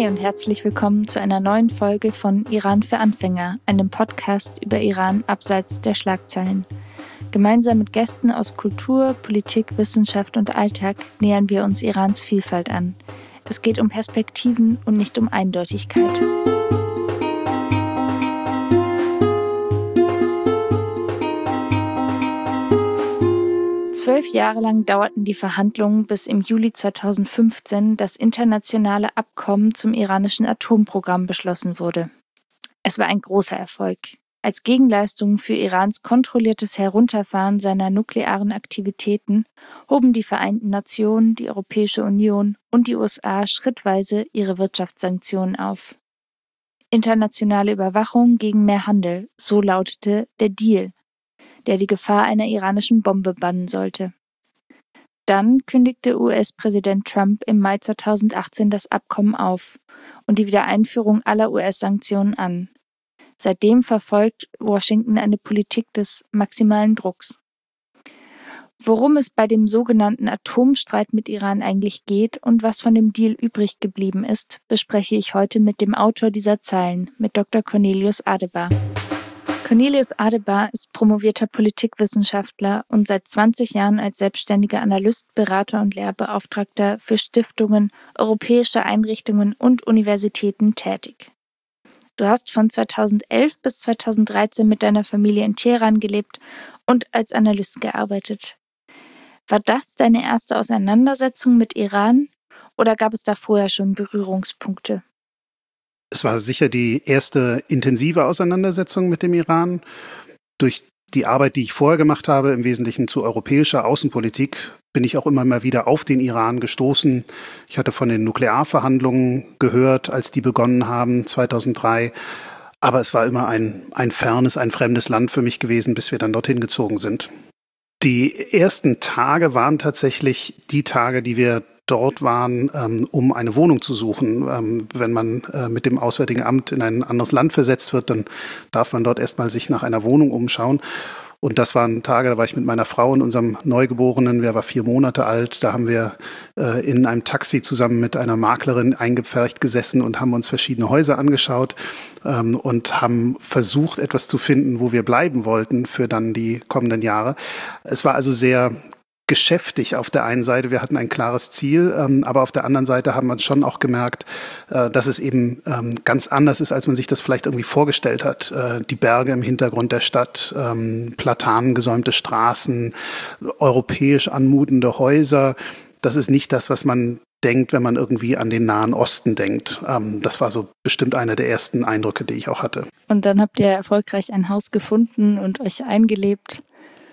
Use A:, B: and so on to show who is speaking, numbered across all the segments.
A: Hi und herzlich willkommen zu einer neuen Folge von Iran für Anfänger, einem Podcast über Iran abseits der Schlagzeilen. Gemeinsam mit Gästen aus Kultur, Politik, Wissenschaft und Alltag nähern wir uns Irans Vielfalt an. Es geht um Perspektiven und nicht um Eindeutigkeit. Zwölf Jahre lang dauerten die Verhandlungen, bis im Juli 2015 das internationale Abkommen zum iranischen Atomprogramm beschlossen wurde. Es war ein großer Erfolg. Als Gegenleistung für Irans kontrolliertes Herunterfahren seiner nuklearen Aktivitäten hoben die Vereinten Nationen, die Europäische Union und die USA schrittweise ihre Wirtschaftssanktionen auf. Internationale Überwachung gegen mehr Handel, so lautete der Deal, der die Gefahr einer iranischen Bombe bannen sollte. Dann kündigte US-Präsident Trump im Mai 2018 das Abkommen auf und die Wiedereinführung aller US-Sanktionen an. Seitdem verfolgt Washington eine Politik des maximalen Drucks. Worum es bei dem sogenannten Atomstreit mit Iran eigentlich geht und was von dem Deal übrig geblieben ist, bespreche ich heute mit dem Autor dieser Zeilen, mit Dr. Cornelius Adebar. Cornelius Adebar ist promovierter Politikwissenschaftler und seit 20 Jahren als selbstständiger Analyst, Berater und Lehrbeauftragter für Stiftungen, europäische Einrichtungen und Universitäten tätig. Du hast von 2011 bis 2013 mit deiner Familie in Teheran gelebt und als Analyst gearbeitet. War das deine erste Auseinandersetzung mit Iran oder gab es da vorher schon Berührungspunkte?
B: Es war sicher die erste intensive Auseinandersetzung mit dem Iran. Durch die Arbeit, die ich vorher gemacht habe, im Wesentlichen zu europäischer Außenpolitik, bin ich auch immer mal wieder auf den Iran gestoßen. Ich hatte von den Nuklearverhandlungen gehört, als die begonnen haben, 2003. Aber es war immer ein fernes, ein fremdes Land für mich gewesen, bis wir dann dorthin gezogen sind. Die ersten Tage waren tatsächlich die Tage, die wir dort waren, um eine Wohnung zu suchen. Wenn man mit dem Auswärtigen Amt in ein anderes Land versetzt wird, dann darf man dort erstmal sich nach einer Wohnung umschauen. Und das waren Tage, da war ich mit meiner Frau und unserem Neugeborenen, der war 4 Monate alt. Da haben wir in einem Taxi zusammen mit einer Maklerin eingepfercht gesessen und haben uns verschiedene Häuser angeschaut und haben versucht, etwas zu finden, wo wir bleiben wollten für dann die kommenden Jahre. Es war also sehr geschäftig auf der einen Seite, wir hatten ein klares Ziel, aber auf der anderen Seite haben wir schon auch gemerkt, dass es eben ganz anders ist, als man sich das vielleicht irgendwie vorgestellt hat. Die Berge im Hintergrund der Stadt, platanengesäumte Straßen, europäisch anmutende Häuser, das ist nicht das, was man denkt, wenn man irgendwie an den Nahen Osten denkt. Das war so bestimmt einer der ersten Eindrücke, die ich auch hatte.
A: Und dann habt ihr erfolgreich ein Haus gefunden und euch eingelebt.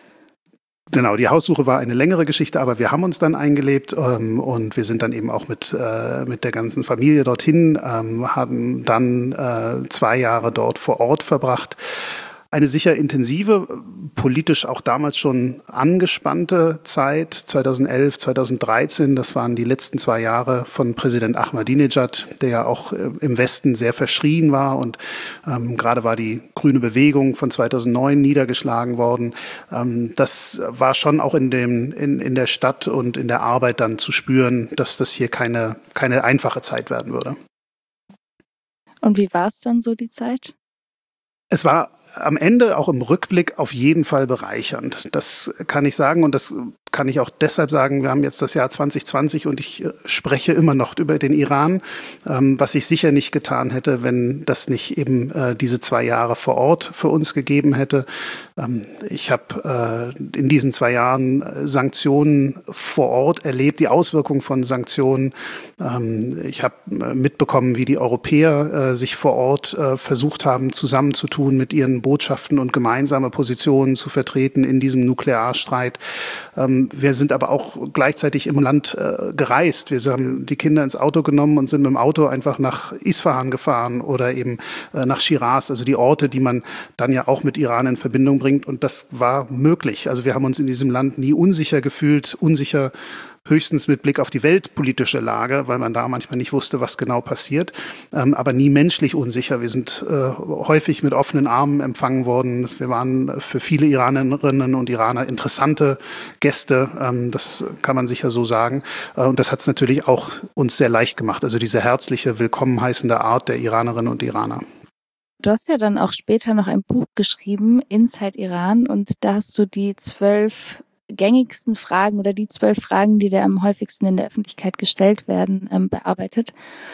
B: Genau, die Haussuche war eine längere Geschichte, aber wir haben uns dann eingelebt und wir sind dann eben auch mit der ganzen Familie dorthin, haben dann 2 Jahre dort vor Ort verbracht. Eine sicher intensive, politisch auch damals schon angespannte Zeit, 2011, 2013, das waren die letzten 2 Jahre von Präsident Ahmadinejad, der ja auch im Westen sehr verschrien war und gerade war die grüne Bewegung von 2009 niedergeschlagen worden. Das war schon auch in der Stadt und in der Arbeit dann zu spüren, dass das hier keine einfache Zeit werden würde.
A: Und wie war es dann so, die Zeit?
B: Es war am Ende auch im Rückblick auf jeden Fall bereichernd. Das kann ich sagen und das kann ich auch deshalb sagen, wir haben jetzt das Jahr 2020 und ich spreche immer noch über den Iran, was ich sicher nicht getan hätte, wenn das nicht eben diese 2 Jahre vor Ort für uns gegeben hätte. Ich habe in diesen 2 Jahren Sanktionen vor Ort erlebt, die Auswirkungen von Sanktionen. Ich habe mitbekommen, wie die Europäer sich vor Ort versucht haben, zusammenzutun mit ihren Botschaften und gemeinsame Positionen zu vertreten in diesem Nuklearstreit. Wir sind aber auch gleichzeitig im Land gereist. Wir haben die Kinder ins Auto genommen und sind mit dem Auto einfach nach Isfahan gefahren oder eben nach Shiraz, also die Orte, die man dann ja auch mit Iran in Verbindung bringt. Und das war möglich. Also wir haben uns in diesem Land nie unsicher gefühlt, unsicher höchstens mit Blick auf die weltpolitische Lage, weil man da manchmal nicht wusste, was genau passiert, aber nie menschlich unsicher. Wir sind häufig mit offenen Armen empfangen worden. Wir waren für viele Iranerinnen und Iraner interessante Gäste, das kann man sicher so sagen. Und das hat es natürlich auch uns sehr leicht gemacht, also diese herzliche, willkommen heißende Art der Iranerinnen und Iraner.
A: Du hast ja dann auch später noch ein Buch geschrieben, Inside Iran, und da hast du die 12 gängigsten Fragen oder die 12 Fragen, die da am häufigsten in der Öffentlichkeit gestellt werden, bearbeitet.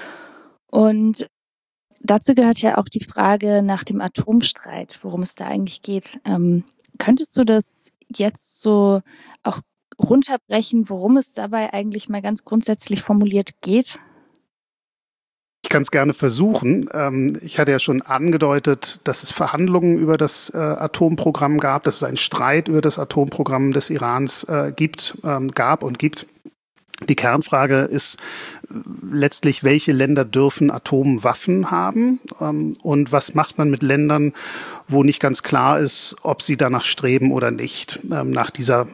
A: Und dazu gehört ja auch die Frage nach dem Atomstreit, worum es da eigentlich geht. Könntest du das jetzt so auch runterbrechen, worum es dabei eigentlich mal ganz grundsätzlich formuliert geht?
B: Ich kann es gerne versuchen. Ich hatte ja schon angedeutet, dass es Verhandlungen über das Atomprogramm gab, dass es einen Streit über das Atomprogramm des Irans gab und gibt. Die Kernfrage ist letztlich, welche Länder dürfen Atomwaffen haben und was macht man mit Ländern, wo nicht ganz klar ist, ob sie danach streben oder nicht, nach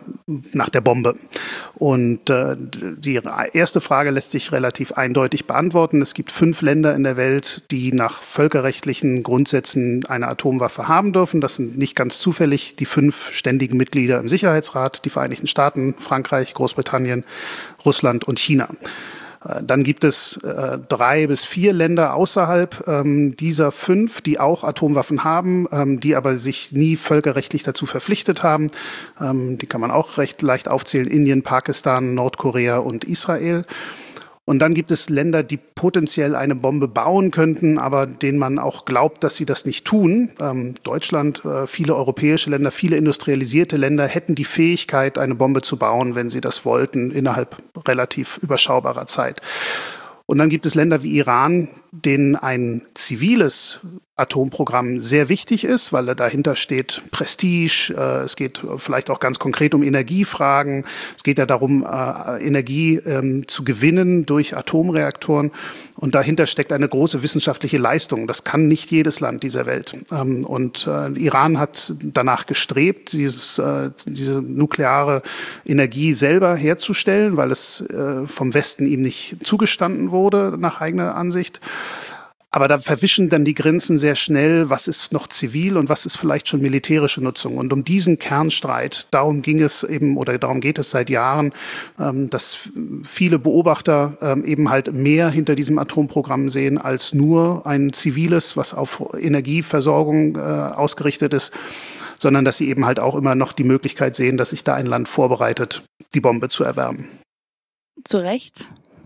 B: der Bombe. Und die erste Frage lässt sich relativ eindeutig beantworten. Es gibt 5 Länder in der Welt, die nach völkerrechtlichen Grundsätzen eine Atomwaffe haben dürfen. Das sind nicht ganz zufällig die 5 ständigen Mitglieder im Sicherheitsrat, die Vereinigten Staaten, Frankreich, Großbritannien, Russland und China. Dann gibt es 3 bis 4 Länder außerhalb dieser 5, die auch Atomwaffen haben, die aber sich nie völkerrechtlich dazu verpflichtet haben. Die kann man auch recht leicht aufzählen: Indien, Pakistan, Nordkorea und Israel. Und dann gibt es Länder, die potenziell eine Bombe bauen könnten, aber denen man auch glaubt, dass sie das nicht tun. Deutschland, viele europäische Länder, viele industrialisierte Länder hätten die Fähigkeit, eine Bombe zu bauen, wenn sie das wollten, innerhalb relativ überschaubarer Zeit. Und dann gibt es Länder wie Iran, denen ein ziviles Atomprogramm sehr wichtig ist, weil dahinter steht Prestige. Es geht vielleicht auch ganz konkret um Energiefragen. Es geht ja darum, Energie zu gewinnen durch Atomreaktoren. Und dahinter steckt eine große wissenschaftliche Leistung. Das kann nicht jedes Land dieser Welt. Und Iran hat danach gestrebt, diese nukleare Energie selber herzustellen, weil es vom Westen ihm nicht zugestanden wurde, nach eigener Ansicht. Aber da verwischen dann die Grenzen sehr schnell, was ist noch zivil und was ist vielleicht schon militärische Nutzung. Und um diesen Kernstreit, darum geht es seit Jahren, dass viele Beobachter eben halt mehr hinter diesem Atomprogramm sehen als nur ein ziviles, was auf Energieversorgung ausgerichtet ist, sondern dass sie eben halt auch immer noch die Möglichkeit sehen, dass sich da ein Land vorbereitet, die Bombe zu erwärmen.
A: Zu Recht.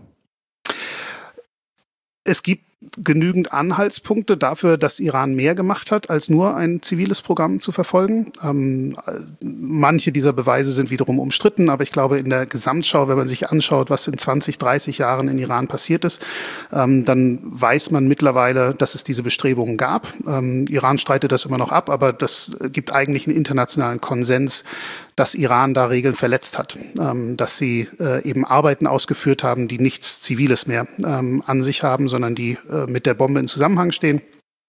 B: Es gibt genügend Anhaltspunkte dafür, dass Iran mehr gemacht hat, als nur ein ziviles Programm zu verfolgen. Manche dieser Beweise sind wiederum umstritten, aber ich glaube, in der Gesamtschau, wenn man sich anschaut, was in 20, 30 Jahren in Iran passiert ist, dann weiß man mittlerweile, dass es diese Bestrebungen gab. Iran streitet das immer noch ab, aber das gibt eigentlich einen internationalen Konsens, dass Iran da Regeln verletzt hat, dass sie eben Arbeiten ausgeführt haben, die nichts Ziviles mehr an sich haben, sondern die mit der Bombe in Zusammenhang stehen.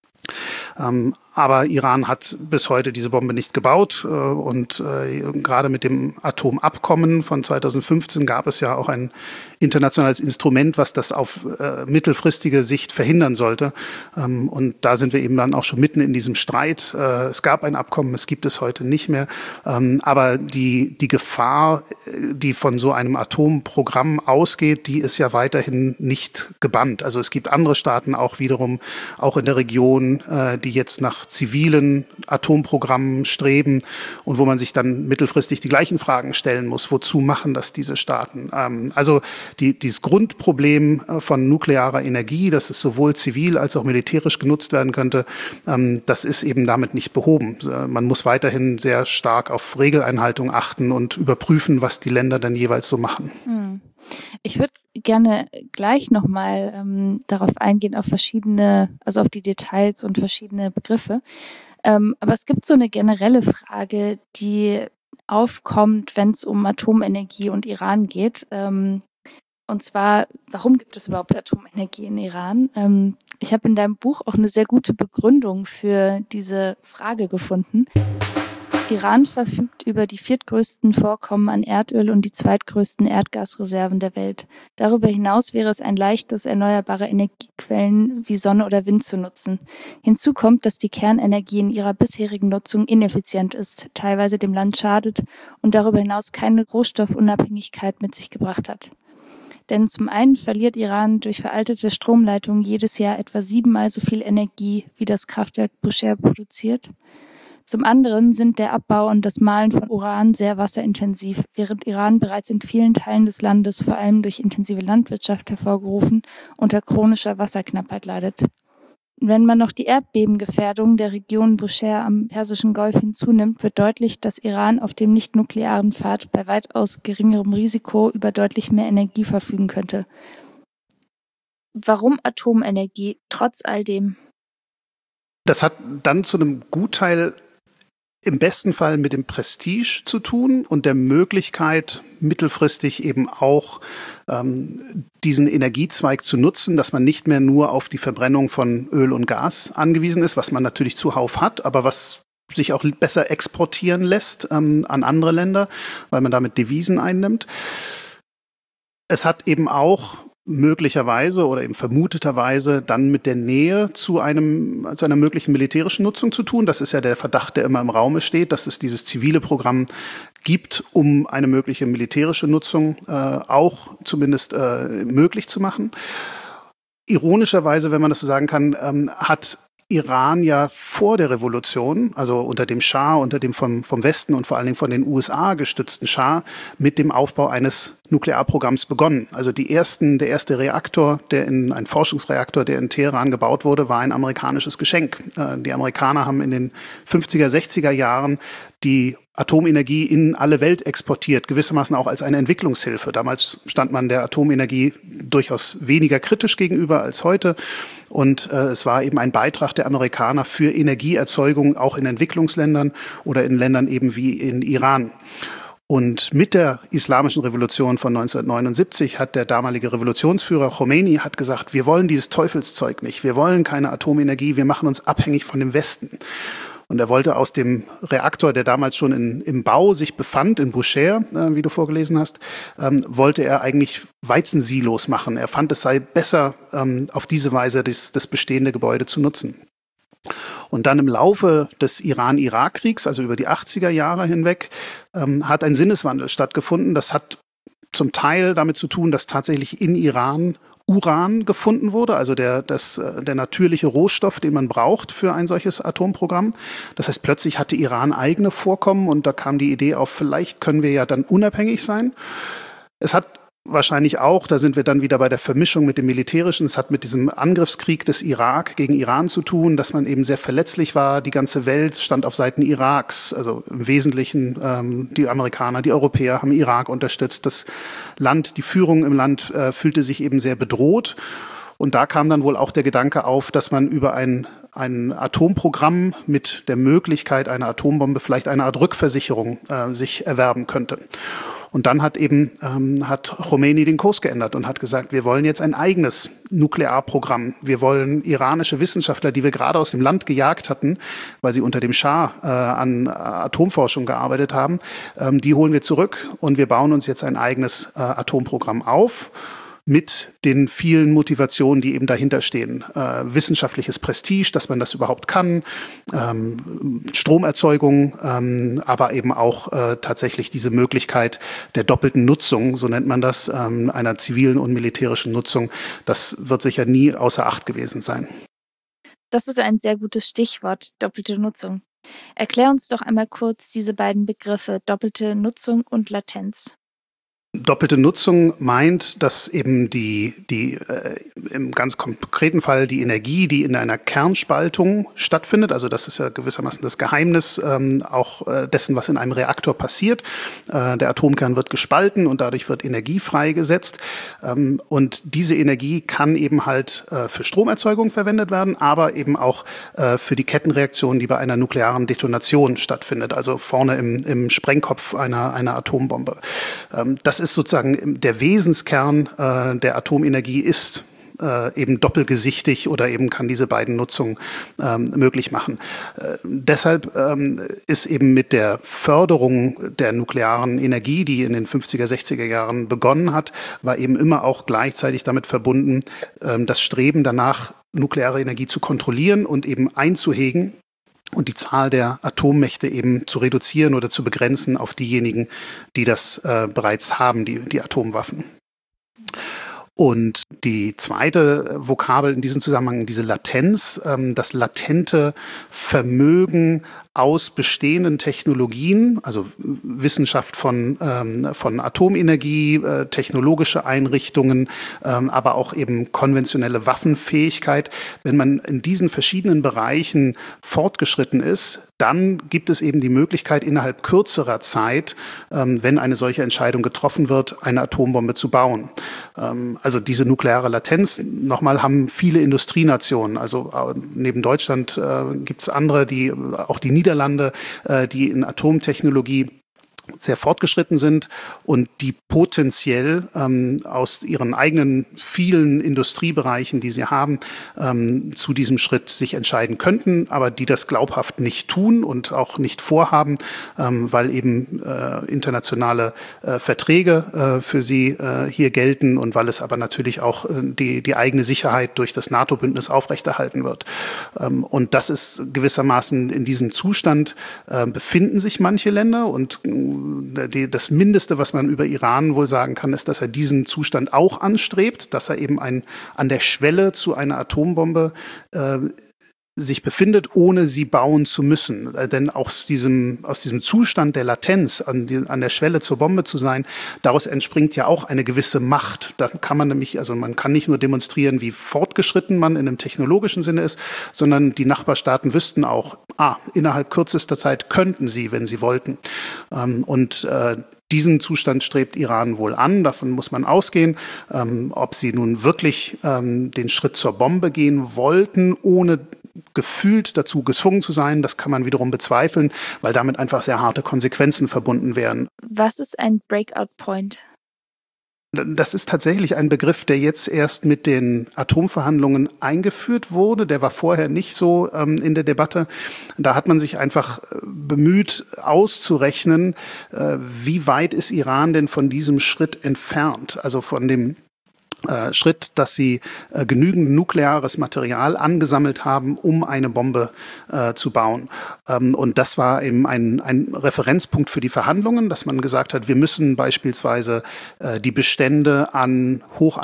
B: Aber Iran hat bis heute diese Bombe nicht gebaut und gerade mit dem Atomabkommen von 2015 gab es ja auch ein internationales Instrument, was das auf mittelfristige Sicht verhindern sollte. Und da sind wir eben dann auch schon mitten in diesem Streit. Es gab ein Abkommen, es gibt es heute nicht mehr. Aber die Gefahr, die von so einem Atomprogramm ausgeht, die ist ja weiterhin nicht gebannt. Also es gibt andere Staaten auch wiederum, auch in der Region, die jetzt nach zivilen Atomprogrammen streben und wo man sich dann mittelfristig die gleichen Fragen stellen muss. Wozu machen das diese Staaten? Also dieses Grundproblem von nuklearer Energie, dass es sowohl zivil als auch militärisch genutzt werden könnte, das ist eben damit nicht behoben. Man muss weiterhin sehr stark auf Regeleinhaltung achten und überprüfen, was die Länder dann jeweils so machen.
A: Ich würde gerne gleich nochmal darauf eingehen, auf die Details und verschiedene Begriffe. Aber es gibt so eine generelle Frage, die aufkommt, wenn es um Atomenergie und Iran geht. Und zwar, warum gibt es überhaupt Atomenergie in Iran? Ich habe in deinem Buch auch eine sehr gute Begründung für diese Frage gefunden. Iran verfügt über die viertgrößten Vorkommen an Erdöl und die zweitgrößten Erdgasreserven der Welt. Darüber hinaus wäre es ein leichtes, erneuerbare Energiequellen wie Sonne oder Wind zu nutzen. Hinzu kommt, dass die Kernenergie in ihrer bisherigen Nutzung ineffizient ist, teilweise dem Land schadet und darüber hinaus keine Rohstoffunabhängigkeit mit sich gebracht hat. Denn zum einen verliert Iran durch veraltete Stromleitungen jedes Jahr etwa 7-mal so viel Energie, wie das Kraftwerk Bushehr produziert. Zum anderen sind der Abbau und das Mahlen von Uran sehr wasserintensiv, während Iran bereits in vielen Teilen des Landes, vor allem durch intensive Landwirtschaft hervorgerufen, unter chronischer Wasserknappheit leidet. Wenn man noch die Erdbebengefährdung der Region Bushehr am Persischen Golf hinzunimmt, wird deutlich, dass Iran auf dem nicht-nuklearen Pfad bei weitaus geringerem Risiko über deutlich mehr Energie verfügen könnte. Warum Atomenergie trotz all dem?
B: Das hat dann zu einem Gutteil im besten Fall mit dem Prestige zu tun und der Möglichkeit, mittelfristig eben auch diesen Energiezweig zu nutzen, dass man nicht mehr nur auf die Verbrennung von Öl und Gas angewiesen ist, was man natürlich zuhauf hat, aber was sich auch besser exportieren lässt an andere Länder, weil man damit Devisen einnimmt. Es hat eben auch möglicherweise oder eben vermuteterweise dann mit der Nähe zu einer möglichen militärischen Nutzung zu tun. Das ist ja der Verdacht, der immer im Raume steht, dass es dieses zivile Programm gibt, um eine mögliche militärische Nutzung auch zumindest möglich zu machen. Ironischerweise, wenn man das so sagen kann, hat Iran ja vor der Revolution, also unter dem Schah, unter dem vom Westen und vor allen Dingen von den USA gestützten Schah, mit dem Aufbau eines Nuklearprogramms begonnen. Also der erste Reaktor, ein Forschungsreaktor, der in Teheran gebaut wurde, war ein amerikanisches Geschenk. Die Amerikaner haben in den 50er, 60er Jahren die Atomenergie in alle Welt exportiert, gewissermaßen auch als eine Entwicklungshilfe. Damals stand man der Atomenergie durchaus weniger kritisch gegenüber als heute. Und es war eben ein Beitrag der Amerikaner für Energieerzeugung auch in Entwicklungsländern oder in Ländern eben wie in Iran. Und mit der Islamischen Revolution von 1979 hat der damalige Revolutionsführer Khomeini gesagt, wir wollen dieses Teufelszeug nicht, wir wollen keine Atomenergie, wir machen uns abhängig von dem Westen. Und er wollte aus dem Reaktor, der damals schon im Bau sich befand, in Bushehr, wie du vorgelesen hast, wollte er eigentlich Weizensilos machen. Er fand, es sei besser, auf diese Weise das bestehende Gebäude zu nutzen. Und dann im Laufe des Iran-Irak-Kriegs, also über die 80er Jahre hinweg, hat ein Sinneswandel stattgefunden. Das hat zum Teil damit zu tun, dass tatsächlich in Iran Uran gefunden wurde, also der natürliche Rohstoff, den man braucht für ein solches Atomprogramm. Das heißt, plötzlich hatte Iran eigene Vorkommen und da kam die Idee auf, vielleicht können wir ja dann unabhängig sein. Es hat wahrscheinlich auch, da sind wir dann wieder bei der Vermischung mit dem Militärischen, es hat mit diesem Angriffskrieg des Irak gegen Iran zu tun, dass man eben sehr verletzlich war. Die ganze Welt stand auf Seiten Iraks, also im Wesentlichen die Amerikaner, die Europäer haben Irak unterstützt. Das Land, die Führung im Land fühlte sich eben sehr bedroht. Und da kam dann wohl auch der Gedanke auf, dass man über ein Atomprogramm mit der Möglichkeit einer Atombombe vielleicht eine Art Rückversicherung sich erwerben könnte. Und dann hat Khomeini den Kurs geändert und hat gesagt, wir wollen jetzt ein eigenes Nuklearprogramm. Wir wollen iranische Wissenschaftler, die wir gerade aus dem Land gejagt hatten, weil sie unter dem Schah an Atomforschung gearbeitet haben, die holen wir zurück und wir bauen uns jetzt ein eigenes Atomprogramm auf. Mit den vielen Motivationen, die eben dahinter stehen. Wissenschaftliches Prestige, dass man das überhaupt kann, Stromerzeugung, aber eben auch tatsächlich diese Möglichkeit der doppelten Nutzung, so nennt man das, einer zivilen und militärischen Nutzung. Das wird sicher nie außer Acht gewesen sein.
A: Das ist ein sehr gutes Stichwort, doppelte Nutzung. Erklär uns doch einmal kurz diese beiden Begriffe, doppelte Nutzung und Latenz.
B: Doppelte Nutzung meint, dass eben im ganz konkreten Fall die Energie, die in einer Kernspaltung stattfindet, also das ist ja gewissermaßen das Geheimnis auch dessen, was in einem Reaktor passiert. Der Atomkern wird gespalten und dadurch wird Energie freigesetzt. Und diese Energie kann eben halt für Stromerzeugung verwendet werden, aber eben auch für die Kettenreaktion, die bei einer nuklearen Detonation stattfindet, also vorne im Sprengkopf einer Atombombe. Das ist sozusagen der Wesenskern der Atomenergie ist eben doppelgesichtig oder eben kann diese beiden Nutzungen möglich machen. Deshalb ist eben mit der Förderung der nuklearen Energie, die in den 50er, 60er Jahren begonnen hat, war eben immer auch gleichzeitig damit verbunden, das Streben danach, nukleare Energie zu kontrollieren und eben einzuhegen und die Zahl der Atommächte eben zu reduzieren oder zu begrenzen auf diejenigen, die das bereits haben, die Atomwaffen. Und die zweite Vokabel in diesem Zusammenhang, diese Latenz, das latente Vermögen aus bestehenden Technologien, also Wissenschaft von Atomenergie, technologische Einrichtungen, aber auch eben konventionelle Waffenfähigkeit. Wenn man in diesen verschiedenen Bereichen fortgeschritten ist, dann gibt es eben die Möglichkeit, innerhalb kürzerer Zeit, wenn eine solche Entscheidung getroffen wird, eine Atombombe zu bauen. Also diese nukleare Latenz, nochmal, haben viele Industrienationen. Also neben Deutschland gibt es andere, auch die Niederlande, die in Atomtechnologie sehr fortgeschritten sind und die potenziell aus ihren eigenen vielen Industriebereichen, die sie haben, zu diesem Schritt sich entscheiden könnten, aber die das glaubhaft nicht tun und auch nicht vorhaben, weil eben internationale Verträge für sie hier gelten und weil es aber natürlich auch die eigene Sicherheit durch das NATO-Bündnis aufrechterhalten wird. Und das ist gewissermaßen in diesem Zustand befinden sich manche Länder und das Mindeste, was man über Iran wohl sagen kann, ist, dass er diesen Zustand auch anstrebt, dass er eben an der Schwelle zu einer Atombombe sich befindet, ohne sie bauen zu müssen. Denn aus diesem Zustand der Latenz, an der Schwelle zur Bombe zu sein, daraus entspringt ja auch eine gewisse Macht. Da kann man nämlich, also man kann nicht nur demonstrieren, wie fortgeschritten man in einem technologischen Sinne ist, sondern die Nachbarstaaten wüssten auch, innerhalb kürzester Zeit könnten sie, wenn sie wollten. Diesen Zustand strebt Iran wohl an, davon muss man ausgehen. Ob sie nun wirklich den Schritt zur Bombe gehen wollten, ohne gefühlt dazu gezwungen zu sein, das kann man wiederum bezweifeln, weil damit einfach sehr harte Konsequenzen verbunden wären.
A: Was ist ein Breakout Point?
B: Das ist tatsächlich ein Begriff, der jetzt erst mit den Atomverhandlungen eingeführt wurde. Der war vorher nicht so in der Debatte. Da hat man sich einfach bemüht, auszurechnen, wie weit ist Iran denn von diesem Schritt entfernt, also von dem Schritt, dass sie genügend nukleares Material angesammelt haben, um eine Bombe zu bauen. Und das war eben ein Referenzpunkt für die Verhandlungen, dass man gesagt hat, wir müssen beispielsweise die Bestände an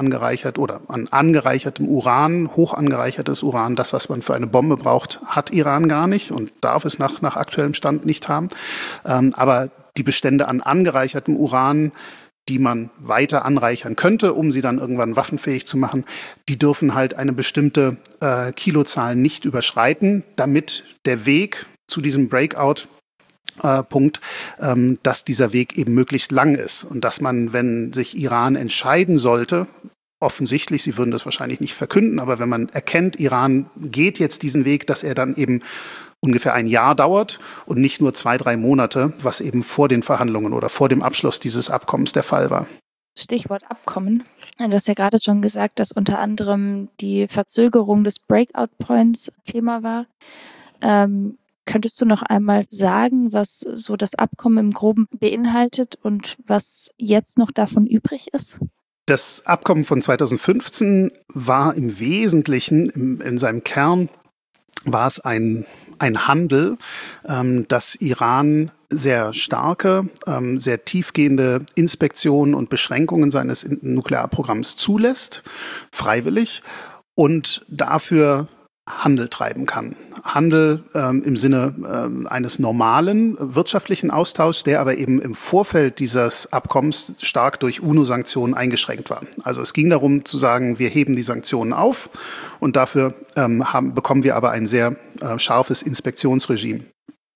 B: an angereichertem Uran, hoch angereichertes Uran, das, was man für eine Bombe braucht, hat Iran gar nicht und darf es nach aktuellem Stand nicht haben. Aber die Bestände an angereichertem Uran, die man weiter anreichern könnte, um sie dann irgendwann waffenfähig zu machen, die dürfen halt eine bestimmte Kilozahl nicht überschreiten, damit der Weg zu diesem Breakout-Punkt, dass dieser Weg eben möglichst lang ist und dass man, wenn sich Iran entscheiden sollte, offensichtlich, sie würden das wahrscheinlich nicht verkünden, aber wenn man erkennt, Iran geht jetzt diesen Weg, dass er dann eben ungefähr ein Jahr dauert und nicht nur 2-3 Monate, was eben vor den Verhandlungen oder vor dem Abschluss dieses Abkommens der Fall war.
A: Stichwort Abkommen. Du hast ja gerade schon gesagt, dass unter anderem die Verzögerung des Breakout Points Thema war. Könntest du noch einmal sagen, was so das Abkommen im Groben beinhaltet und was jetzt noch davon übrig ist?
B: Das Abkommen von 2015 war im Wesentlichen, in seinem Kern, war es ein Handel, dass Iran sehr starke, sehr tiefgehende Inspektionen und Beschränkungen seines Nuklearprogramms zulässt, freiwillig, und dafür Handel treiben kann. Handel im Sinne eines normalen wirtschaftlichen Austauschs, der aber eben im Vorfeld dieses Abkommens stark durch UNO-Sanktionen eingeschränkt war. Also es ging darum zu sagen, wir heben die Sanktionen auf und dafür bekommen wir aber ein sehr scharfes Inspektionsregime.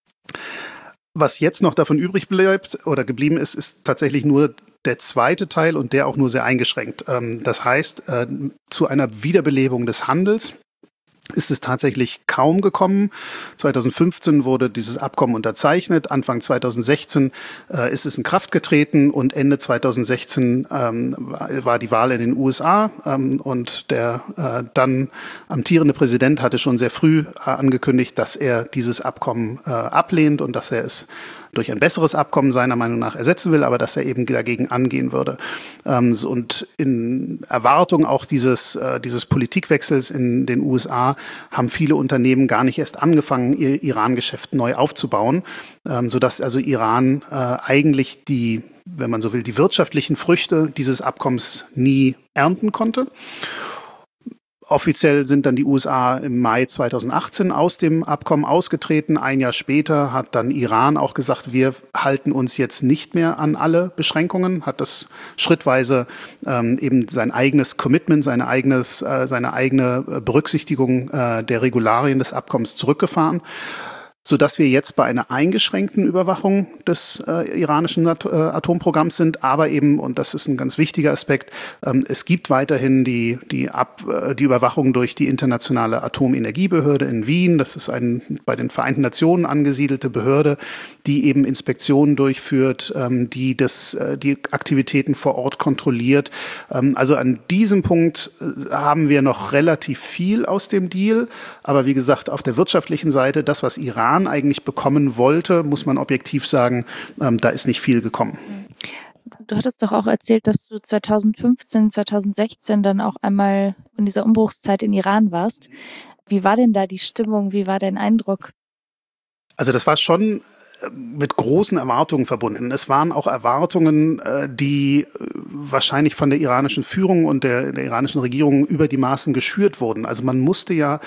B: Was jetzt noch davon übrig bleibt oder geblieben ist, ist tatsächlich nur der zweite Teil und der auch nur sehr eingeschränkt. Das heißt, zu einer Wiederbelebung des Handels ist es tatsächlich kaum gekommen. 2015 wurde dieses Abkommen unterzeichnet, Anfang 2016 ist es in Kraft getreten und Ende 2016 war die Wahl in den USA und der dann amtierende Präsident hatte schon sehr früh angekündigt, dass er dieses Abkommen ablehnt und dass er es durch ein besseres Abkommen seiner Meinung nach ersetzen will, aber dass er eben dagegen angehen würde. Und in Erwartung auch dieses Politikwechsels in den USA haben viele Unternehmen gar nicht erst angefangen, ihr Iran-Geschäft neu aufzubauen, sodass also Iran eigentlich wenn man so will, die wirtschaftlichen Früchte dieses Abkommens nie ernten konnte. Offiziell sind dann die USA im Mai 2018 aus dem Abkommen ausgetreten. Ein Jahr später hat dann Iran auch gesagt, wir halten uns jetzt nicht mehr an alle Beschränkungen, hat das schrittweise eben sein eigenes Commitment, seine eigene Berücksichtigung der Regularien des Abkommens zurückgefahren, sodass wir jetzt bei einer eingeschränkten Überwachung des iranischen Atomprogramms sind. Aber eben, und das ist ein ganz wichtiger Aspekt, es gibt weiterhin die Überwachung durch die Internationale Atomenergiebehörde in Wien. Das ist eine bei den Vereinten Nationen angesiedelte Behörde, die eben Inspektionen durchführt, die Aktivitäten vor Ort kontrolliert. Also an diesem Punkt haben wir noch relativ viel aus dem Deal. Aber wie gesagt, auf der wirtschaftlichen Seite, das, was Iran eigentlich bekommen wollte, muss man objektiv sagen, da ist nicht viel gekommen.
A: Du hattest doch auch erzählt, dass du 2015, 2016 dann auch einmal in dieser Umbruchszeit in Iran warst. Wie war denn da die Stimmung? Wie war dein Eindruck?
B: Also das war schon mit großen Erwartungen verbunden. Es waren auch Erwartungen, die wahrscheinlich von der iranischen Führung und der iranischen Regierung über die Maßen geschürt wurden. Also man musste ja,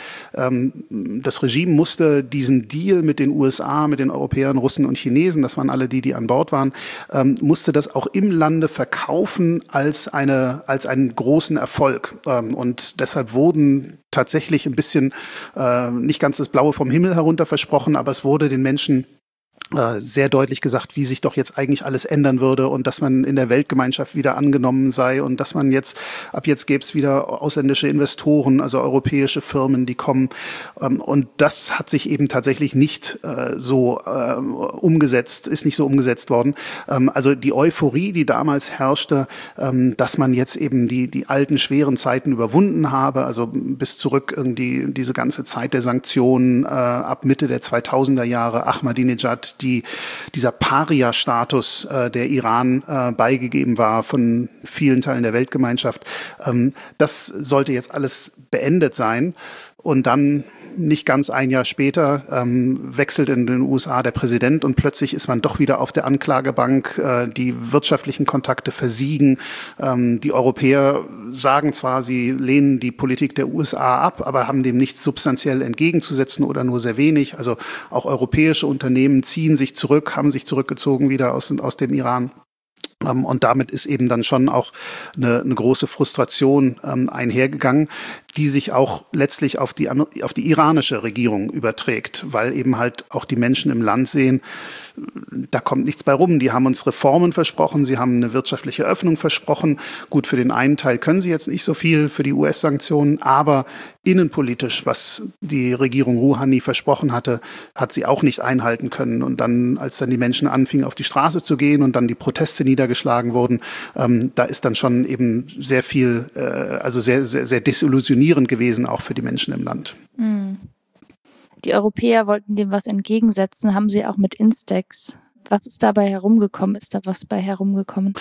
B: das Regime musste diesen Deal mit den USA, mit den Europäern, Russen und Chinesen, das waren alle die an Bord waren, musste das auch im Lande verkaufen als einen großen Erfolg. Und deshalb wurden tatsächlich ein bisschen, nicht ganz das Blaue vom Himmel herunter versprochen, aber es wurde den Menschen sehr deutlich gesagt, wie sich doch jetzt eigentlich alles ändern würde und dass man in der Weltgemeinschaft wieder angenommen sei und dass man ab jetzt gäbe es wieder ausländische Investoren, also europäische Firmen, die kommen. Und das hat sich eben tatsächlich nicht so umgesetzt, ist nicht so umgesetzt worden. Also die Euphorie, die damals herrschte, dass man jetzt eben die alten schweren Zeiten überwunden habe, also bis zurück irgendwie diese ganze Zeit der Sanktionen ab Mitte der 2000er Jahre, Ahmadinejad, dieser Paria-Status, der Iran beigegeben war von vielen Teilen der Weltgemeinschaft, das sollte jetzt alles beendet sein. Und dann, nicht ganz ein Jahr später, wechselt in den USA der Präsident und plötzlich ist man doch wieder auf der Anklagebank. Die wirtschaftlichen Kontakte versiegen. Die Europäer sagen zwar, sie lehnen die Politik der USA ab, aber haben dem nichts substanziell entgegenzusetzen oder nur sehr wenig. Also auch europäische Unternehmen ziehen sich zurück, haben sich zurückgezogen wieder aus dem Iran. Und damit ist eben dann schon auch eine große Frustration einhergegangen, die sich auch letztlich auf die iranische Regierung überträgt, weil eben halt auch die Menschen im Land sehen, da kommt nichts bei rum. Die haben uns Reformen versprochen, sie haben eine wirtschaftliche Öffnung versprochen. Gut, für den einen Teil können sie jetzt nicht so viel für die US-Sanktionen, aber innenpolitisch, was die Regierung Rouhani versprochen hatte, hat sie auch nicht einhalten können. Und dann, als dann die Menschen anfingen, auf die Straße zu gehen und dann die Proteste niedergeschlagen wurden, da ist dann schon eben sehr viel, also sehr, sehr, sehr desillusionierend gewesen, auch für die Menschen im Land.
A: Die Europäer wollten dem was entgegensetzen, haben sie auch mit Instex. Was ist dabei herumgekommen? Ist da was bei herumgekommen?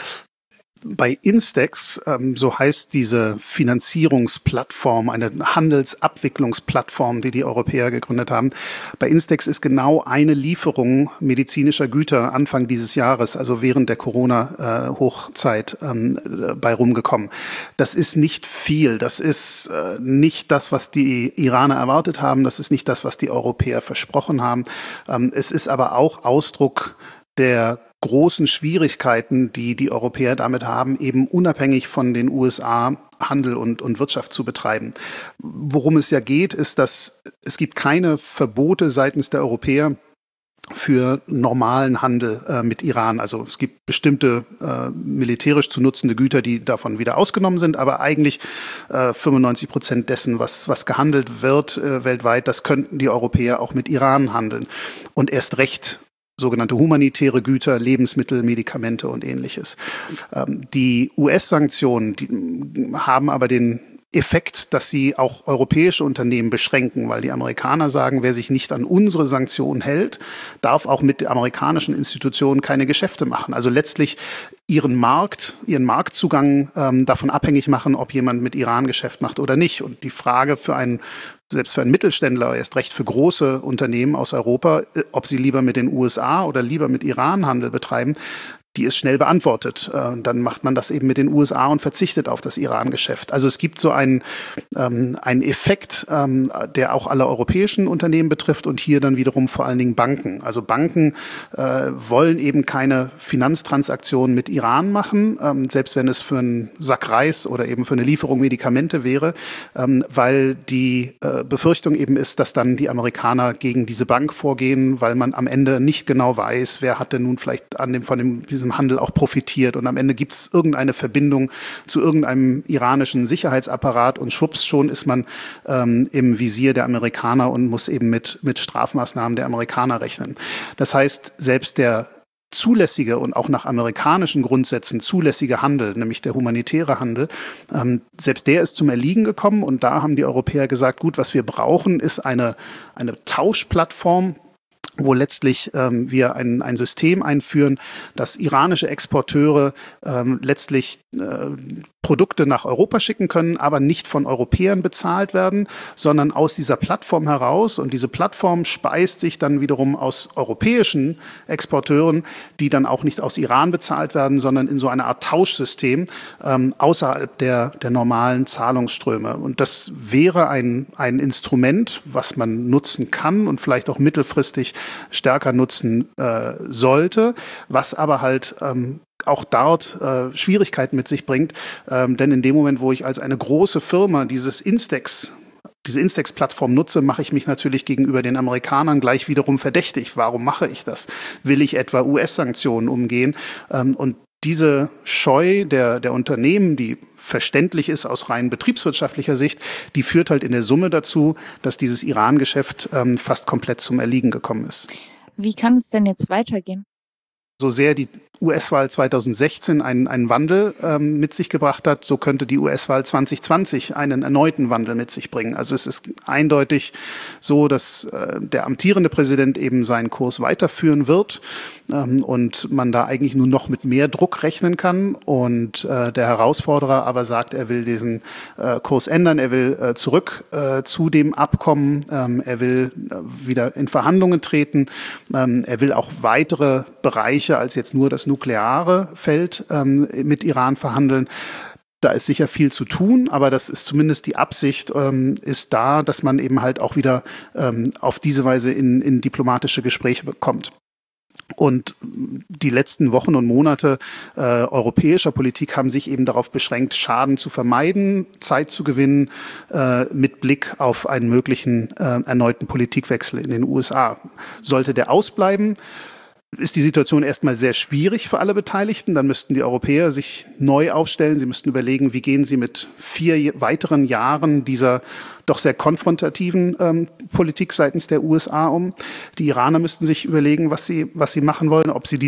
B: Bei Instex, so heißt diese Finanzierungsplattform, eine Handelsabwicklungsplattform, die Europäer gegründet haben. Bei Instex ist genau eine Lieferung medizinischer Güter Anfang dieses Jahres, also während der Corona-Hochzeit, bei rumgekommen. Das ist nicht viel. Das ist nicht das, was die Iraner erwartet haben. Das ist nicht das, was die Europäer versprochen haben. Es ist aber auch Ausdruck der großen Schwierigkeiten, die Europäer damit haben, eben unabhängig von den USA Handel und Wirtschaft zu betreiben. Worum es ja geht, ist, dass es gibt keine Verbote seitens der Europäer, für normalen Handel mit Iran. Also es gibt bestimmte militärisch zu nutzende Güter, die davon wieder ausgenommen sind, aber eigentlich 95% dessen, was gehandelt wird weltweit, das könnten die Europäer auch mit Iran handeln. Und erst recht sogenannte humanitäre Güter, Lebensmittel, Medikamente und ähnliches. Die US-Sanktionen, die haben aber den Effekt, dass sie auch europäische Unternehmen beschränken, weil die Amerikaner sagen, wer sich nicht an unsere Sanktionen hält, darf auch mit amerikanischen Institutionen keine Geschäfte machen. Also letztlich ihren Marktzugang davon abhängig machen, ob jemand mit Iran Geschäft macht oder nicht. Und die Frage selbst für einen Mittelständler, erst recht für große Unternehmen aus Europa, ob sie lieber mit den USA oder lieber mit Iran Handel betreiben, die ist schnell beantwortet. Dann macht man das eben mit den USA und verzichtet auf das Iran-Geschäft. Also es gibt so einen Effekt, der auch alle europäischen Unternehmen betrifft und hier dann wiederum vor allen Dingen Banken. Also Banken wollen eben keine Finanztransaktionen mit Iran machen, selbst wenn es für einen Sack Reis oder eben für eine Lieferung Medikamente wäre, weil die Befürchtung eben ist, dass dann die Amerikaner gegen diese Bank vorgehen, weil man am Ende nicht genau weiß, wer hat denn nun vielleicht von diesem Handel auch profitiert und am Ende gibt es irgendeine Verbindung zu irgendeinem iranischen Sicherheitsapparat und schwupps, schon ist man im Visier der Amerikaner und muss eben mit Strafmaßnahmen der Amerikaner rechnen. Das heißt, selbst der zulässige und auch nach amerikanischen Grundsätzen zulässige Handel, nämlich der humanitäre Handel, selbst der ist zum Erliegen gekommen und da haben die Europäer gesagt, gut, was wir brauchen, ist eine Tauschplattform, wo letztlich wir ein System einführen, dass iranische Exporteure letztlich Produkte nach Europa schicken können, aber nicht von Europäern bezahlt werden, sondern aus dieser Plattform heraus. Und diese Plattform speist sich dann wiederum aus europäischen Exporteuren, die dann auch nicht aus Iran bezahlt werden, sondern in so einer Art Tauschsystem außerhalb der normalen Zahlungsströme. Und das wäre ein Instrument, was man nutzen kann und vielleicht auch mittelfristig stärker nutzen sollte, was aber halt auch dort Schwierigkeiten mit sich bringt. Denn in dem Moment, wo ich als eine große Firma diese Instex-Plattform nutze, mache ich mich natürlich gegenüber den Amerikanern gleich wiederum verdächtig. Warum mache ich das? Will ich etwa US-Sanktionen umgehen? Und diese Scheu der Unternehmen, die verständlich ist aus rein betriebswirtschaftlicher Sicht, die führt halt in der Summe dazu, dass dieses Iran-Geschäft fast komplett zum Erliegen gekommen ist.
A: Wie kann es denn jetzt weitergehen?
B: So sehr die US-Wahl 2016 einen Wandel mit sich gebracht hat, so könnte die US-Wahl 2020 einen erneuten Wandel mit sich bringen. Also es ist eindeutig so, dass der amtierende Präsident eben seinen Kurs weiterführen wird und man da eigentlich nur noch mit mehr Druck rechnen kann. Und der Herausforderer aber sagt, er will diesen Kurs ändern, er will zurück zu dem Abkommen, er will wieder in Verhandlungen treten, er will auch weitere Bereiche als jetzt nur das nukleare Feld mit Iran verhandeln. Da ist sicher viel zu tun, aber das ist zumindest die Absicht, ist da, dass man eben halt auch wieder auf diese Weise in diplomatische Gespräche kommt. Und die letzten Wochen und Monate europäischer Politik haben sich eben darauf beschränkt, Schaden zu vermeiden, Zeit zu gewinnen, mit Blick auf einen möglichen erneuten Politikwechsel in den USA. Sollte der ausbleiben, ist die Situation erstmal sehr schwierig für alle Beteiligten. Dann müssten die Europäer sich neu aufstellen. Sie müssten überlegen, wie gehen sie mit 4 weiteren Jahren dieser doch sehr konfrontativen Politik seitens der USA um. Die Iraner müssten sich überlegen, was sie machen wollen, ob sie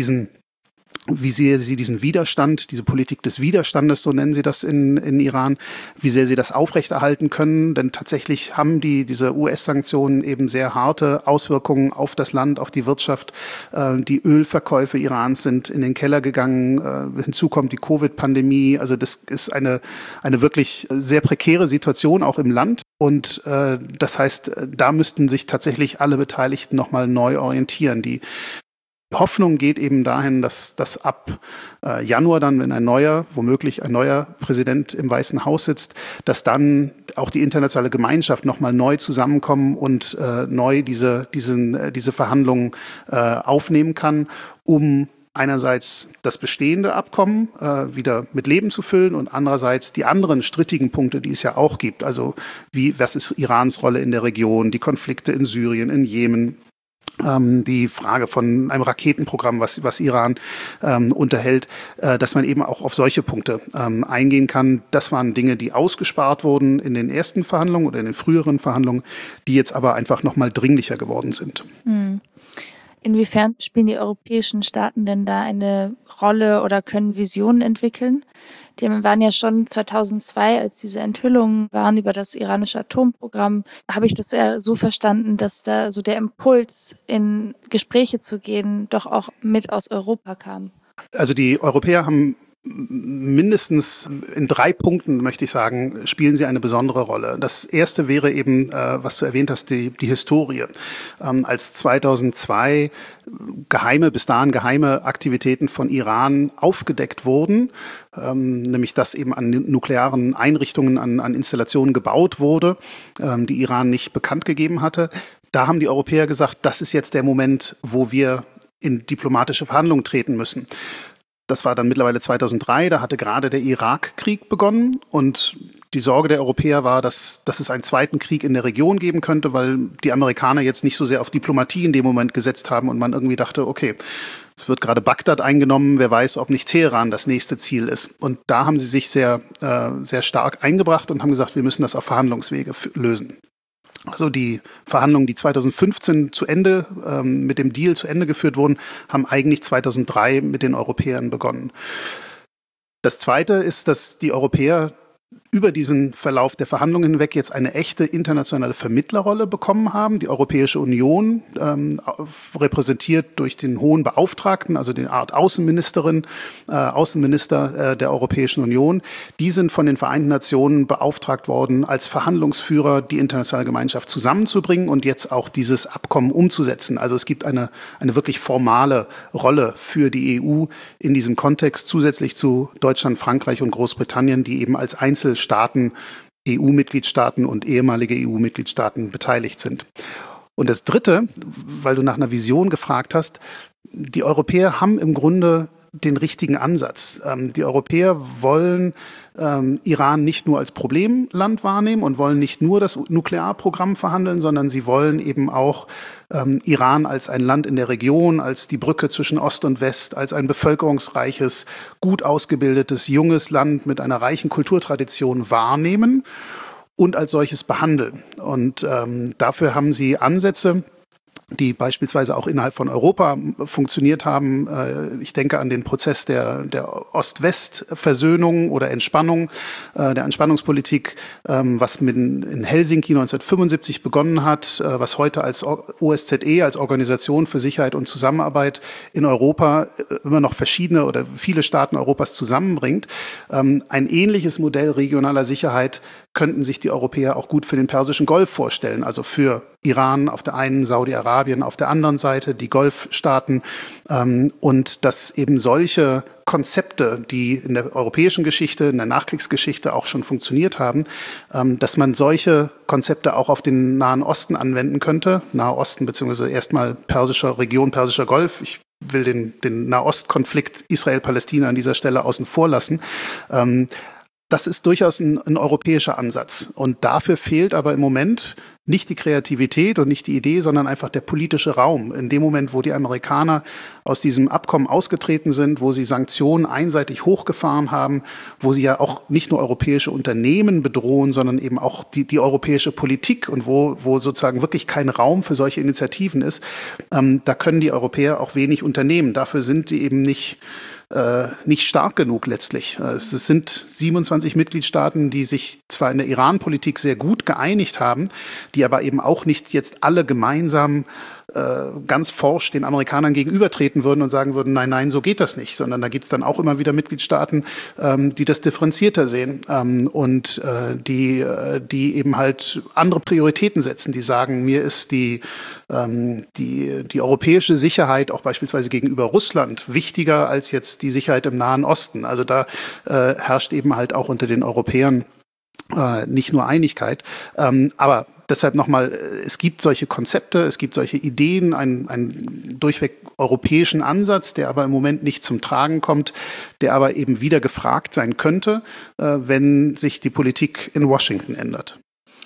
B: wie sehr sie diesen Widerstand, diese Politik des Widerstandes, so nennen sie das in Iran, wie sehr sie das aufrechterhalten können. Denn tatsächlich haben diese US-Sanktionen eben sehr harte Auswirkungen auf das Land, auf die Wirtschaft. Die Ölverkäufe Irans sind in den Keller gegangen. Hinzu kommt die Covid-Pandemie. Also das ist eine wirklich sehr prekäre Situation auch im Land. Und das heißt, da müssten sich tatsächlich alle Beteiligten nochmal neu orientieren. Die Hoffnung geht eben dahin, dass ab Januar dann, wenn womöglich ein neuer Präsident im Weißen Haus sitzt, dass dann auch die internationale Gemeinschaft nochmal neu zusammenkommen und neu diese Verhandlungen aufnehmen kann, um einerseits das bestehende Abkommen wieder mit Leben zu füllen und andererseits die anderen strittigen Punkte, die es ja auch gibt. Also was ist Irans Rolle in der Region, die Konflikte in Syrien, in Jemen, die Frage von einem Raketenprogramm, was Iran unterhält, dass man eben auch auf solche Punkte eingehen kann. Das waren Dinge, die ausgespart wurden in den ersten Verhandlungen oder in den früheren Verhandlungen, die jetzt aber einfach nochmal dringlicher geworden sind.
A: Inwiefern spielen die europäischen Staaten denn da eine Rolle oder können Visionen entwickeln? Die waren ja schon 2002, als diese Enthüllungen waren über das iranische Atomprogramm, habe ich das ja so verstanden, dass da so der Impuls, in Gespräche zu gehen, doch auch mit aus Europa kam.
B: Also die Europäer haben mindestens in 3 Punkten, möchte ich sagen, spielen sie eine besondere Rolle. Das erste wäre eben, was du erwähnt hast, die Historie. Als 2002 bis dahin geheime Aktivitäten von Iran aufgedeckt wurden, nämlich dass eben an nuklearen Einrichtungen, an Installationen gebaut wurde, die Iran nicht bekannt gegeben hatte. Da haben die Europäer gesagt, das ist jetzt der Moment, wo wir in diplomatische Verhandlungen treten müssen. Das war dann mittlerweile 2003, da hatte gerade der Irakkrieg begonnen und die Sorge der Europäer war, dass es einen zweiten Krieg in der Region geben könnte, weil die Amerikaner jetzt nicht so sehr auf Diplomatie in dem Moment gesetzt haben und man irgendwie dachte, okay, es wird gerade Bagdad eingenommen, wer weiß, ob nicht Teheran das nächste Ziel ist. Und da haben sie sich sehr, sehr stark eingebracht und haben gesagt, wir müssen das auf Verhandlungswege lösen. Also die Verhandlungen, die 2015 mit dem Deal zu Ende geführt wurden, haben eigentlich 2003 mit den Europäern begonnen. Das Zweite ist, dass die Europäer über diesen Verlauf der Verhandlungen hinweg jetzt eine echte internationale Vermittlerrolle bekommen haben. Die Europäische Union, repräsentiert durch den hohen Beauftragten, also die Art Außenminister der Europäischen Union, die sind von den Vereinten Nationen beauftragt worden, als Verhandlungsführer die internationale Gemeinschaft zusammenzubringen und jetzt auch dieses Abkommen umzusetzen. Also es gibt eine wirklich formale Rolle für die EU in diesem Kontext, zusätzlich zu Deutschland, Frankreich und Großbritannien, die eben als Einzelstaaten, EU-Mitgliedstaaten und ehemalige EU-Mitgliedstaaten beteiligt sind. Und das Dritte, weil du nach einer Vision gefragt hast, die Europäer haben im Grunde den richtigen Ansatz. Die Europäer wollen Iran nicht nur als Problemland wahrnehmen und wollen nicht nur das Nuklearprogramm verhandeln, sondern sie wollen eben auch Iran als ein Land in der Region, als die Brücke zwischen Ost und West, als ein bevölkerungsreiches, gut ausgebildetes, junges Land mit einer reichen Kulturtradition wahrnehmen und als solches behandeln. Und dafür haben sie Ansätze, die beispielsweise auch innerhalb von Europa funktioniert haben. Ich denke an den Prozess der Ost-West-Versöhnung oder Entspannung, der Entspannungspolitik, was in Helsinki 1975 begonnen hat, was heute als OSZE, als Organisation für Sicherheit und Zusammenarbeit in Europa immer noch verschiedene oder viele Staaten Europas zusammenbringt. Ein ähnliches Modell regionaler Sicherheit könnten sich die Europäer auch gut für den Persischen Golf vorstellen, also für Iran auf der einen, Saudi-Arabien auf der anderen Seite, die Golfstaaten, und dass eben solche Konzepte, die in der europäischen Geschichte, in der Nachkriegsgeschichte auch schon funktioniert haben, dass man solche Konzepte auch auf den Nahen Osten anwenden könnte. Nahe Osten beziehungsweise erstmal persischer Golf. Ich will den Nahostkonflikt Israel-Palästina an dieser Stelle außen vor lassen. Das ist durchaus ein europäischer Ansatz. Und dafür fehlt aber im Moment nicht die Kreativität und nicht die Idee, sondern einfach der politische Raum. In dem Moment, wo die Amerikaner aus diesem Abkommen ausgetreten sind, wo sie Sanktionen einseitig hochgefahren haben, wo sie ja auch nicht nur europäische Unternehmen bedrohen, sondern eben auch die europäische Politik und wo sozusagen wirklich kein Raum für solche Initiativen ist, da können die Europäer auch wenig unternehmen. Dafür sind sie eben nicht stark genug letztlich. Es sind 27 Mitgliedstaaten, die sich zwar in der Iran-Politik sehr gut geeinigt haben, die aber eben auch nicht jetzt alle gemeinsam ganz forsch den Amerikanern gegenübertreten würden und sagen würden, nein, nein, so geht das nicht, sondern da gibt es dann auch immer wieder Mitgliedstaaten, die das differenzierter sehen und die eben halt andere Prioritäten setzen, die sagen, mir ist die europäische Sicherheit auch beispielsweise gegenüber Russland wichtiger als jetzt die Sicherheit im Nahen Osten. Also da herrscht eben halt auch unter den Europäern nicht nur Einigkeit, aber deshalb nochmal, es gibt solche Konzepte, es gibt solche Ideen, einen durchweg europäischen Ansatz, der aber im Moment nicht zum Tragen kommt, der aber eben wieder gefragt sein könnte, wenn sich die Politik in Washington ändert.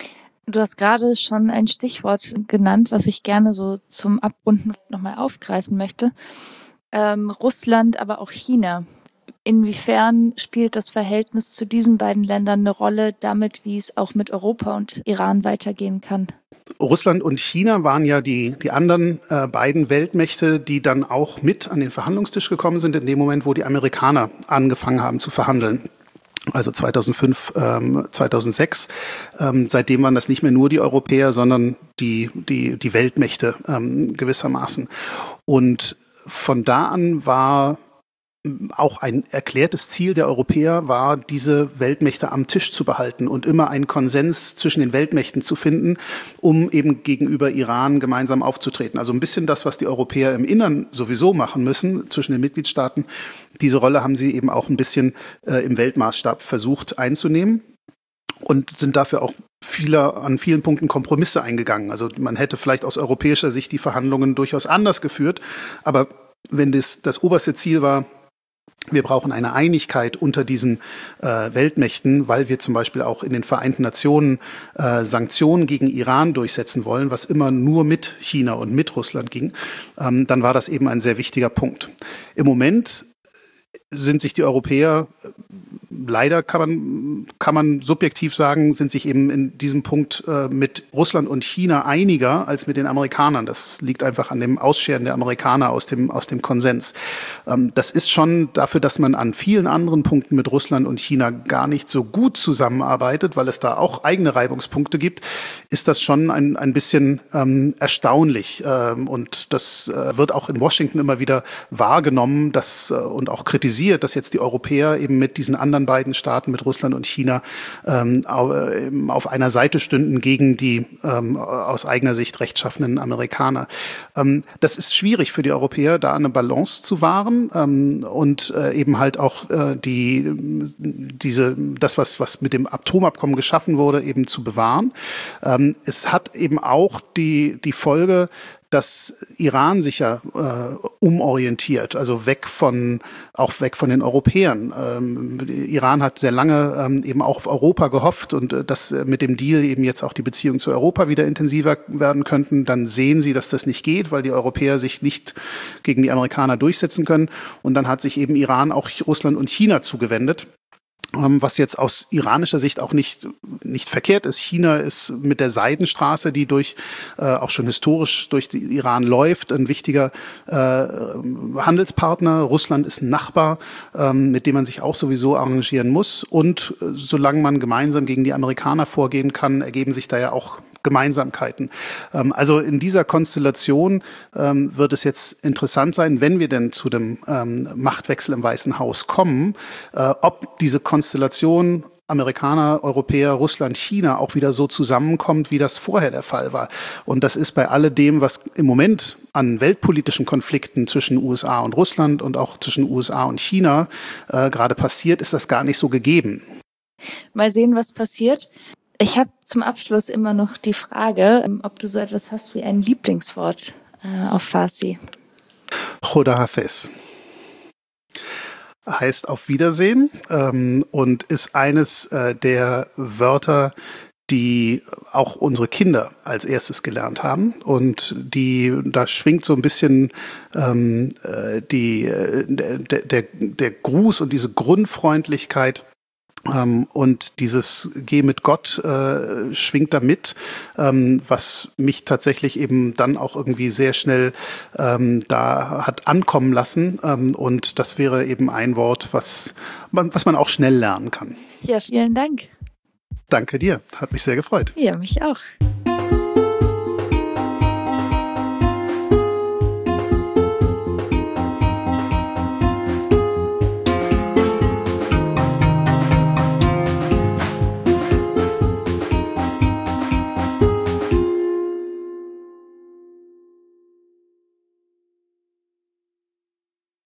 A: Du hast gerade schon ein Stichwort genannt, was ich gerne so zum Abrunden nochmal aufgreifen möchte. Russland, aber auch China. Inwiefern spielt das Verhältnis zu diesen beiden Ländern eine Rolle damit, wie es auch mit Europa und Iran weitergehen kann?
B: Russland und China waren ja die anderen beiden Weltmächte, die dann auch mit an den Verhandlungstisch gekommen sind, in dem Moment, wo die Amerikaner angefangen haben zu verhandeln. Also 2005, 2006. Seitdem waren das nicht mehr nur die Europäer, sondern die Weltmächte gewissermaßen. Und von da an war auch ein erklärtes Ziel der Europäer war, diese Weltmächte am Tisch zu behalten und immer einen Konsens zwischen den Weltmächten zu finden, um eben gegenüber Iran gemeinsam aufzutreten. Also ein bisschen das, was die Europäer im Innern sowieso machen müssen zwischen den Mitgliedstaaten. Diese Rolle haben sie eben auch ein bisschen im Weltmaßstab versucht einzunehmen und sind dafür auch an vielen Punkten Kompromisse eingegangen. Also man hätte vielleicht aus europäischer Sicht die Verhandlungen durchaus anders geführt, aber wenn das oberste Ziel war, wir brauchen eine Einigkeit unter diesen Weltmächten, weil wir zum Beispiel auch in den Vereinten Nationen Sanktionen gegen Iran durchsetzen wollen, was immer nur mit China und mit Russland ging, dann war das eben ein sehr wichtiger Punkt. Im Moment sind sich die Europäer, leider kann man subjektiv sagen, sind sich eben in diesem Punkt mit Russland und China einiger als mit den Amerikanern. Das liegt einfach an dem Ausscheren der Amerikaner aus dem Konsens. Das ist schon dafür, dass man an vielen anderen Punkten mit Russland und China gar nicht so gut zusammenarbeitet, weil es da auch eigene Reibungspunkte gibt, ist das schon ein bisschen erstaunlich. Und das wird auch in Washington immer wieder wahrgenommen, und auch kritisiert, dass jetzt die Europäer eben mit diesen anderen beiden Staaten, mit Russland und China, auf einer Seite stünden gegen die aus eigener Sicht rechtschaffenen Amerikaner. Das ist schwierig für die Europäer, da eine Balance zu wahren und eben halt auch das, was mit dem Atomabkommen geschaffen wurde, eben zu bewahren. Es hat eben auch die Folge, dass Iran sich ja umorientiert, also weg von den Europäern. Iran hat sehr lange eben auch auf Europa gehofft und dass mit dem Deal eben jetzt auch die Beziehungen zu Europa wieder intensiver werden könnten. Dann sehen sie, dass das nicht geht, weil die Europäer sich nicht gegen die Amerikaner durchsetzen können. Und dann hat sich eben Iran auch Russland und China zugewendet. Was jetzt aus iranischer Sicht auch nicht verkehrt ist. China ist mit der Seidenstraße, die auch schon historisch durch den Iran läuft, ein wichtiger Handelspartner. Russland ist ein Nachbar, mit dem man sich auch sowieso arrangieren muss. Und solange man gemeinsam gegen die Amerikaner vorgehen kann, ergeben sich da ja auch Gemeinsamkeiten. Also in dieser Konstellation wird es jetzt interessant sein, wenn wir denn zu dem Machtwechsel im Weißen Haus kommen, ob diese Konstellation Amerikaner, Europäer, Russland, China auch wieder so zusammenkommt, wie das vorher der Fall war. Und das ist bei alledem, was im Moment an weltpolitischen Konflikten zwischen USA und Russland und auch zwischen USA und China gerade passiert, ist das gar nicht so gegeben.
A: Mal sehen, was passiert. Ich habe zum Abschluss immer noch die Frage, ob du so etwas hast wie ein Lieblingswort auf Farsi.
B: Khoda Hafez heißt auf Wiedersehen und ist eines der Wörter, die auch unsere Kinder als erstes gelernt haben. Und da schwingt so ein bisschen der Gruß und diese Grundfreundlichkeit. Und dieses Geh mit Gott schwingt da mit, was mich tatsächlich eben dann auch irgendwie sehr schnell da hat ankommen lassen. Und das wäre eben ein Wort, was man auch schnell lernen kann.
A: Ja, vielen Dank.
B: Danke dir, hat mich sehr gefreut.
A: Ja, mich auch.